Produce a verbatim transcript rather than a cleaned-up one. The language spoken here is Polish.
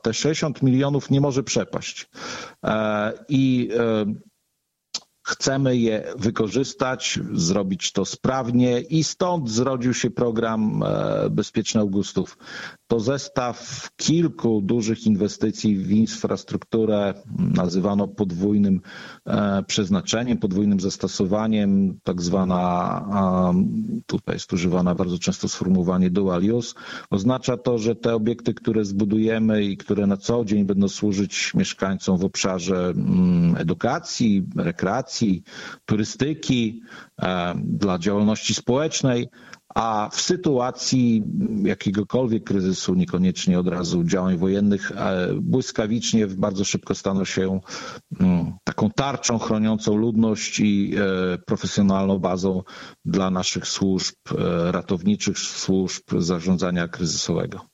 te sześćdziesiąt milionów nie może przepaść. I chcemy je wykorzystać, zrobić to sprawnie i stąd zrodził się program Bezpieczny Augustów. To zestaw kilku dużych inwestycji w infrastrukturę, nazywano podwójnym przeznaczeniem, podwójnym zastosowaniem, tak zwana, tutaj jest używane bardzo często sformułowanie dual use. Oznacza to, że te obiekty, które zbudujemy i które na co dzień będą służyć mieszkańcom w obszarze edukacji, rekreacji, turystyki, dla działalności społecznej, a w sytuacji jakiegokolwiek kryzysu, niekoniecznie od razu działań wojennych, błyskawicznie, bardzo szybko staną się taką tarczą chroniącą ludność i profesjonalną bazą dla naszych służb ratowniczych, służb zarządzania kryzysowego.